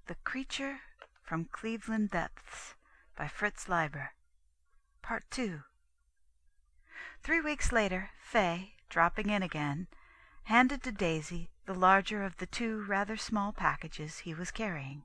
The Creature from Cleveland Depths by Fritz Leiber. Part 2. 3 weeks later, Fay, dropping in again, handed to Daisy the larger of the two rather small packages he was carrying.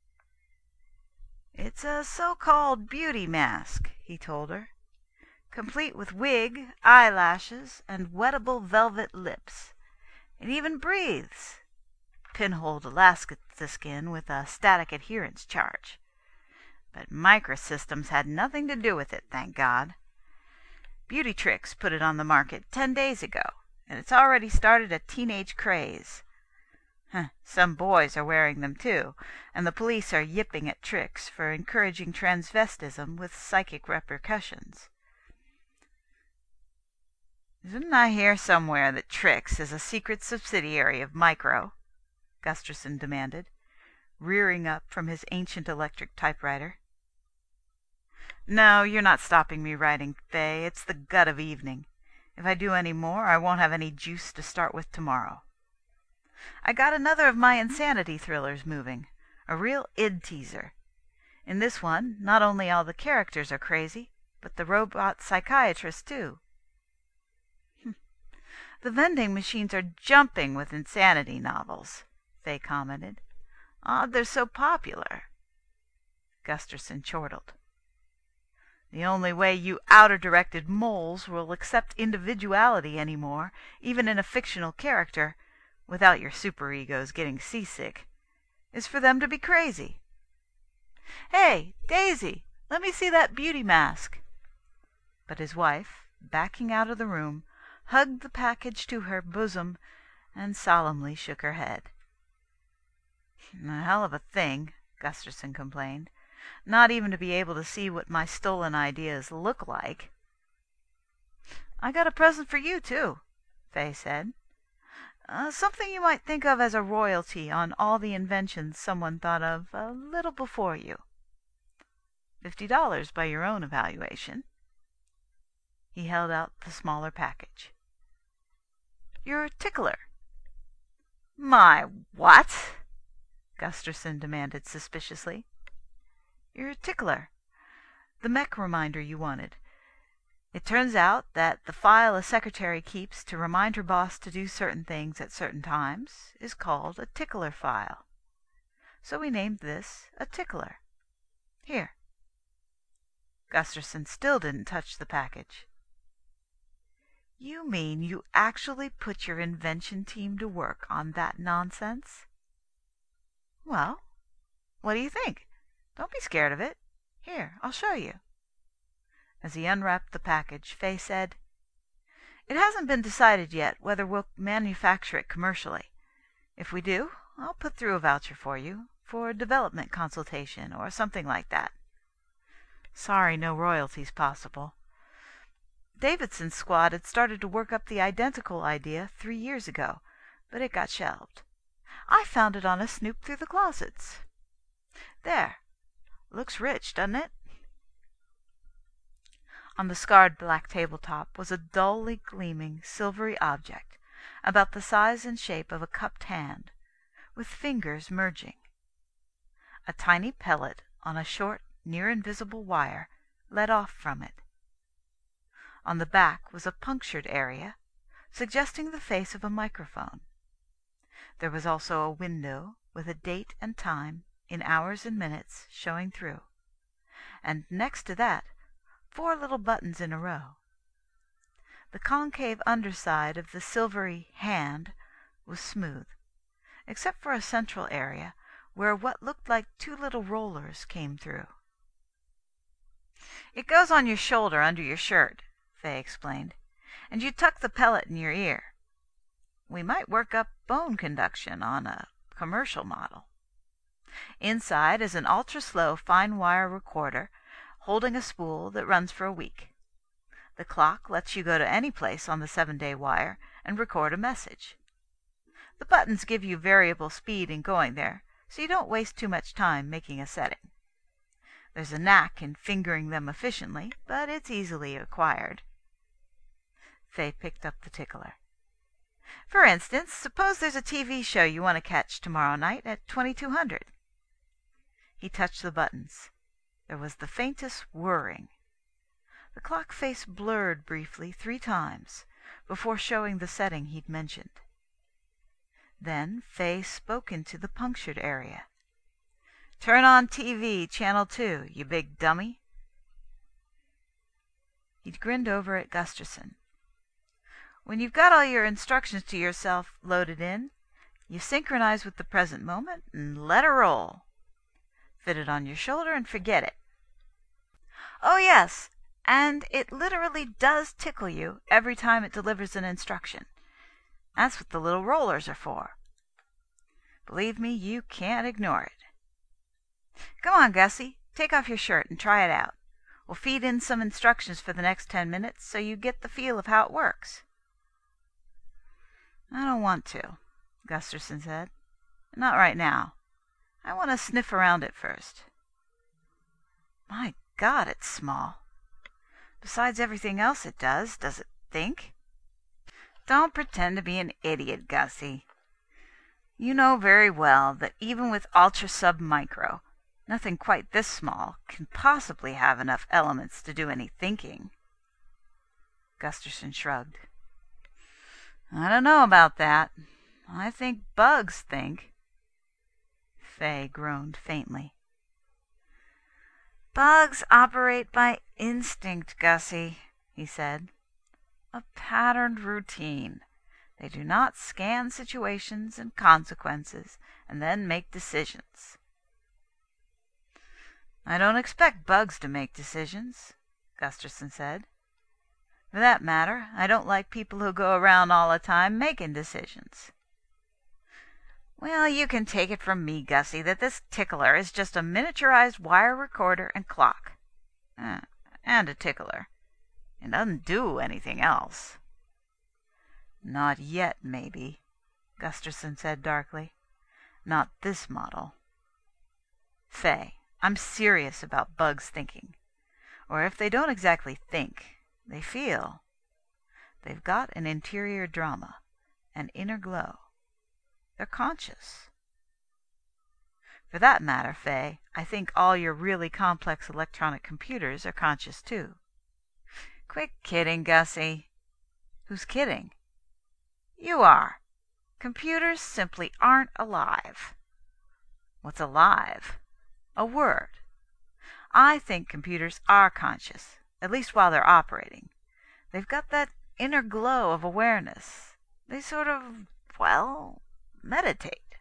"It's a so-called beauty mask," he told her, "complete with wig, eyelashes, and wettable velvet lips. It even breathes. Pinholed elastiskin with a static adherence charge. But Microsystems had nothing to do with it, thank God. Beauty Tricks put it on the market 10 days ago, and it's already started a teenage craze. Some boys are wearing them too, and the police are yipping at Tricks for encouraging transvestism with psychic repercussions." "Didn't I hear somewhere that Tricks is a secret subsidiary of Micro?" Gusterson demanded, rearing up from his ancient electric typewriter. "No, you're not stopping me writing, Fay. It's the gut of evening. If I do any more, I won't have any juice to start with tomorrow. I got another of my insanity thrillers moving, a real id teaser. In this one, not only all the characters are crazy, but the robot psychiatrist too." "The vending machines are jumping with insanity novels," Fay commented. "Odd they're so popular." Gusterson chortled. "The only way you outer-directed moles will accept individuality any more, even in a fictional character, without your superegos getting seasick, is for them to be crazy. Hey, Daisy, let me see that beauty mask." But his wife, backing out of the room, hugged the package to her bosom and solemnly shook her head. "A hell of a thing," Gusterson complained. "Not even to be able to see what my stolen ideas look like." "I got a present for you, too," Fay said. "Something you might think of as a royalty on all the inventions someone thought of a little before you. $50 by your own evaluation." He held out the smaller package. "Your tickler." "My what?" Gusterson demanded suspiciously. "Your tickler. The mech reminder you wanted. It turns out that the file a secretary keeps to remind her boss to do certain things at certain times is called a tickler file. So we named this a tickler. Here." Gusterson still didn't touch the package. "You mean you actually put your invention team to work on that nonsense?" "Well, what do you think? Don't be scared of it. Here, I'll show you." As he unwrapped the package, Fay said, "It hasn't been decided yet whether we'll manufacture it commercially. If we do, I'll put through a voucher for you, for a development consultation or something like that. Sorry no royalties possible. Davidson's squad had started to work up the identical idea 3 years ago, but it got shelved. I found it on a snoop through the closets. There. Looks rich, doesn't it?" On the scarred black tabletop was a dully gleaming silvery object about the size and shape of a cupped hand, with fingers merging. A tiny pellet on a short, near-invisible wire led off from it. On the back was a punctured area, suggesting the face of a microphone. There was also a window with a date and time in hours and minutes showing through, and next to that 4 little buttons in a row. The concave underside of the silvery hand was smooth, except for a central area where what looked like 2 little rollers came through. "It goes on your shoulder under your shirt," Fay explained, "and you tuck the pellet in your ear. We might work up bone conduction on a commercial model. Inside is an ultra-slow fine wire recorder holding a spool that runs for a week. The clock lets you go to any place on the 7-day wire and record a message. The buttons give you variable speed in going there, so you don't waste too much time making a setting. There's a knack in fingering them efficiently, but it's easily acquired." Fay picked up the tickler. "For instance, suppose there's a TV show you want to catch tomorrow night at 2200. He touched the buttons. There was the faintest whirring. The clock face blurred briefly 3 times before showing the setting he'd mentioned. Then Fay spoke into the punctured area. "Turn on TV, channel 2, you big dummy." He'd grinned over at Gusterson. "When you've got all your instructions to yourself loaded in, you synchronize with the present moment and let her roll. Fit it on your shoulder and forget it. Oh, yes, and it literally does tickle you every time it delivers an instruction. That's what the little rollers are for. Believe me, you can't ignore it. Come on, Gussie, take off your shirt and try it out. We'll feed in some instructions for the next 10 minutes so you get the feel of how it works." "I don't want to," Gusterson said. "Not right now. I want to sniff around it first." "My God, it's small. Besides everything else it does it think?" "Don't pretend to be an idiot, Gussie. You know very well that even with ultra sub micro, nothing quite this small can possibly have enough elements to do any thinking." Gusterson shrugged. "I don't know about that. I think bugs think." Fay groaned faintly. "Bugs operate by instinct, Gussie," he said. "A patterned routine. They do not scan situations and consequences and then make decisions." "I don't expect bugs to make decisions," Gusterson said. "For that matter, I don't like people who go around all the time making decisions." "Well, you can take it from me, Gussie, that this tickler is just a miniaturized wire recorder and clock. And a tickler. It doesn't do anything else." "Not yet, maybe," Gusterson said darkly. "Not this model. Fay, I'm serious about bugs thinking. Or if they don't exactly think, they feel. They've got an interior drama, an inner glow. They're conscious. For that matter, Fay, I think all your really complex electronic computers are conscious too." "Quit kidding, Gussie." "Who's kidding?" "You are. Computers simply aren't alive." "What's alive?" "A word. I think computers are conscious, at least while they're operating. They've got that inner glow of awareness. They sort of, well, meditate."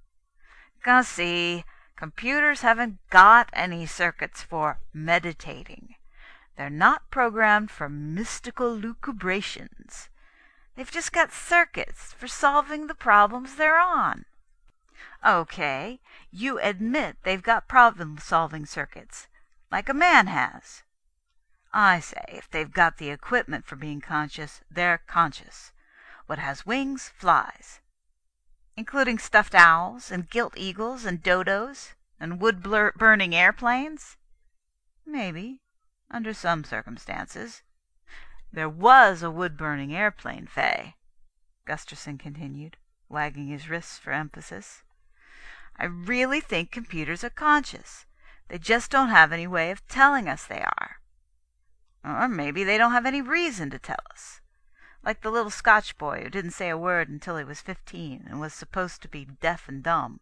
"Gussie, computers haven't got any circuits for meditating. They're not programmed for mystical lucubrations. They've just got circuits for solving the problems they're on." "Okay, you admit they've got problem-solving circuits, like a man has. I say, if they've got the equipment for being conscious, they're conscious. What has wings flies. Including stuffed owls, and gilt eagles, and dodos, and wood-burning airplanes? Maybe, under some circumstances. There was a wood-burning airplane, Fay," Gusterson continued, wagging his wrists for emphasis. "I really think computers are conscious. They just don't have any way of telling us they are. Or maybe they don't have any reason to tell us. Like the little Scotch boy who didn't say a word until he was 15 and was supposed to be deaf and dumb.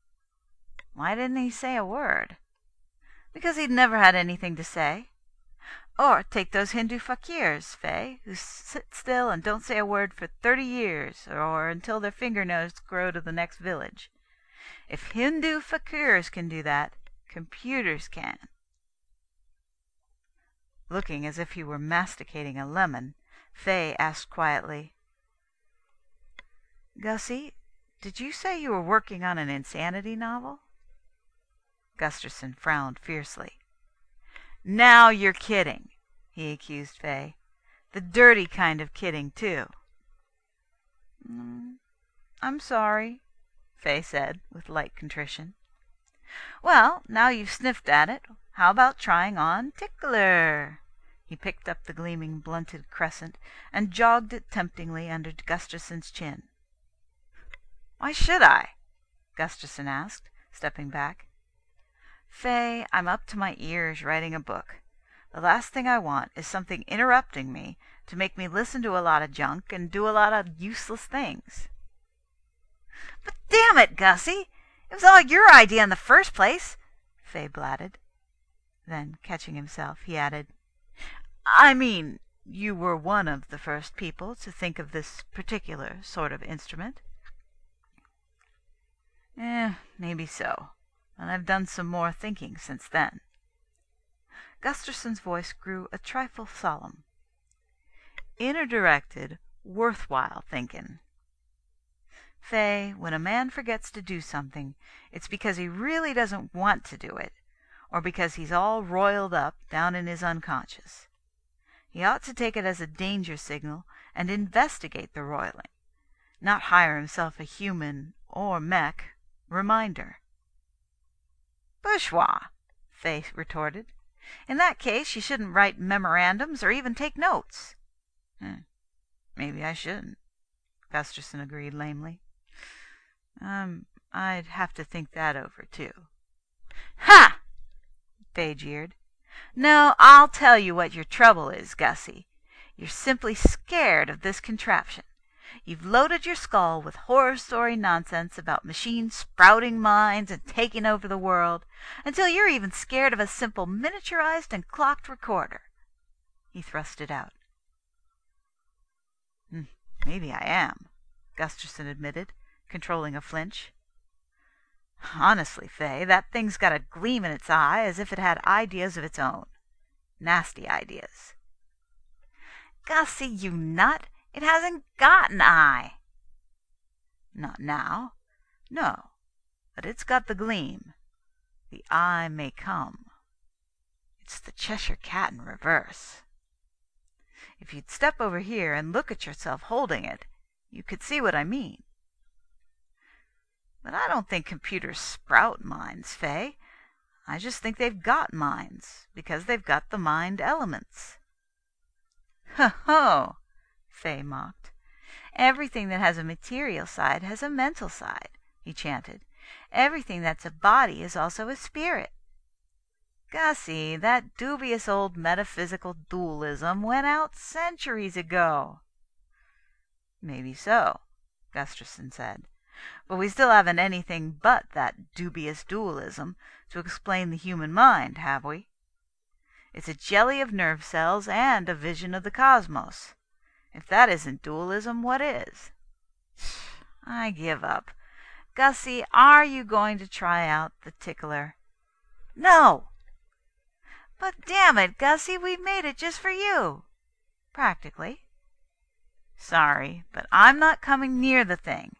Why didn't he say a word? Because he'd never had anything to say. Or take those Hindu fakirs, Fay, who sit still and don't say a word for 30 years or until their fingernails grow to the next village. If Hindu fakirs can do that, computers can." Looking as if he were masticating a lemon, Fay asked quietly, "Gussie, did you say you were working on an insanity novel?" Gusterson frowned fiercely. "Now you're kidding," he accused Fay. "The dirty kind of kidding, too." "I'm sorry," Fay said, with light contrition. "Well, now you've sniffed at it, how about trying on Tickler?" He picked up the gleaming blunted crescent and jogged it temptingly under Gusterson's chin. "Why should I?" Gusterson asked, stepping back. Faye, I'm up to my ears writing a book. The last thing I want is something interrupting me to make me listen to a lot of junk and do a lot of useless things. But damn it, Gussie! It was all your idea in the first place, Faye blatted. Then, catching himself, he added, I mean, you were one of the first people to think of this particular sort of instrument. Maybe so. And I've done some more thinking since then. Gusterson's voice grew a trifle solemn. Inner-directed, worthwhile thinking. Faye, when a man forgets to do something, it's because he really doesn't want to do it, or because he's all roiled up down in his unconscious. He ought to take it as a danger signal and investigate the roiling, not hire himself a human, or mech, reminder. Bourgeois, Faye retorted. In that case, you shouldn't write memorandums or even take notes. Maybe I shouldn't, Gusterson agreed lamely. I'd have to think that over, too. Ha! Faye jeered. No, I'll tell you what your trouble is, Gussie. You're simply scared of this contraption. You've loaded your skull with horror story nonsense about machines sprouting minds and taking over the world, until you're even scared of a simple miniaturized and clocked recorder. He thrust it out. Maybe I am, Gusterson admitted, controlling a flinch. Honestly, Faye, that thing's got a gleam in its eye as if it had ideas of its own. Nasty ideas. Gussie, you nut! It hasn't got an eye. Not now. No. But it's got the gleam. The eye may come. It's the Cheshire Cat in reverse. If you'd step over here and look at yourself holding it, you could see what I mean. But I don't think computers sprout minds, Faye. I just think they've got minds, because they've got the mind elements. Ho-ho! Faye mocked. Everything that has a material side has a mental side, he chanted. Everything that's a body is also a spirit. Gussie, that dubious old metaphysical dualism went out centuries ago. Maybe so, Gusterson said. But we still haven't anything but that dubious dualism to explain the human mind, have we? It's a jelly of nerve cells and a vision of the cosmos. If that isn't dualism, what is? I give up. Gussie, are you going to try out the tickler? No! But damn it, Gussie, we made it just for you. Practically. Sorry, but I'm not coming near the thing.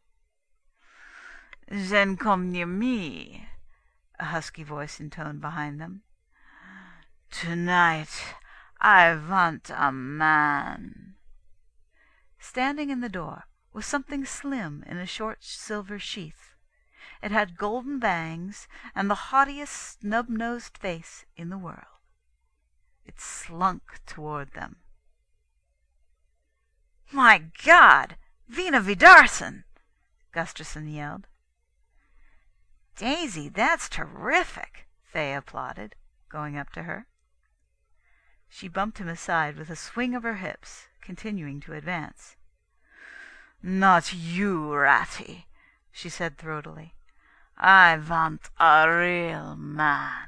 Then come near me, a husky voice intoned behind them. Tonight I want a man. Standing in the door was something slim in a short silver sheath. It had golden bangs and the haughtiest snub-nosed face in the world. It slunk toward them. My God! Vina Vidarsson! Gusterson yelled. Daisy, that's terrific, Faye applauded, going up to her. She bumped him aside with a swing of her hips, continuing to advance. Not you, Ratty, she said throatily. I want a real man.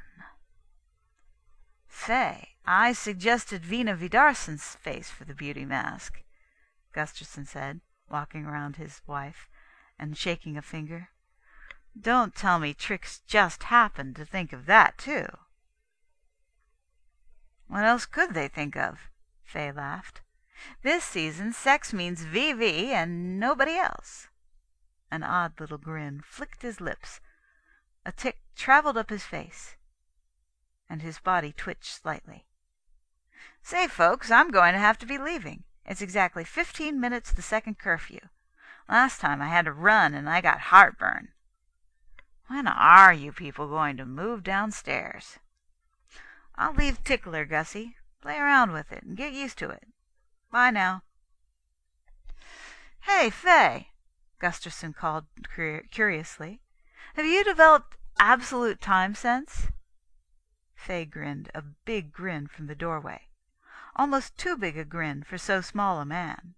Faye, I suggested Vina Vidarsson's face for the beauty mask, Gusterson said, walking around his wife and shaking a finger. Don't tell me Trix just happened to think of that, too. What else could they think of? Faye laughed. This season, sex means VV and nobody else. An odd little grin flicked his lips. A tic traveled up his face, and his body twitched slightly. Say, folks, I'm going to have to be leaving. It's exactly 15 minutes to the second curfew. Last time I had to run and I got heartburn. When are you people going to move downstairs? I'll leave Tickler, Gussie. Play around with it and get used to it. Bye now. Hey, Faye, Gusterson called curiously. Have you developed absolute time sense? Fay grinned a big grin from the doorway. Almost too big a grin for so small a man.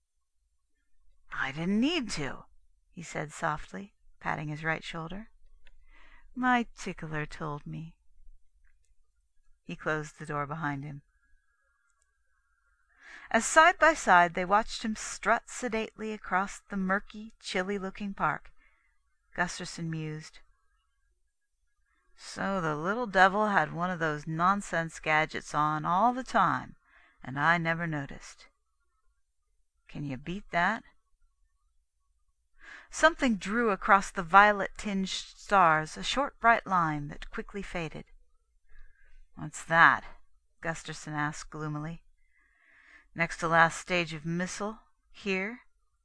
"I didn't need to," he said softly, patting his right shoulder. "My tickler told me." He closed the door behind him. As side by side they watched him strut sedately across the murky, chilly-looking park, Gusterson mused, "So the little devil had one of those nonsense gadgets on all the time, and I never noticed. Can you beat that?" Something drew across the violet-tinged stars a short bright line that quickly faded. "What's that?" Gusterson asked gloomily. "Next to last stage of missile here?"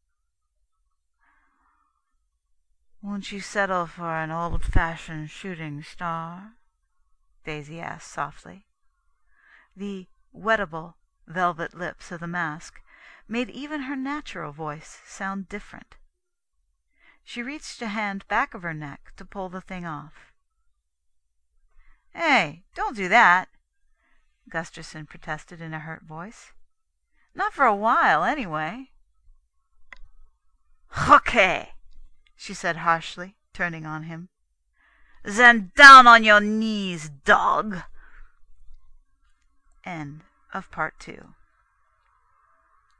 "Won't you settle for an old-fashioned shooting star?" Daisy asked softly. The wettable velvet lips of the mask made even her natural voice sound different. She reached a hand back of her neck to pull the thing off. "Hey, don't do that!" Gusterson protested in a hurt voice. "Not for a while, anyway." "Okay," she said harshly, turning on him. "Then down on your knees, dog." End of Part 2.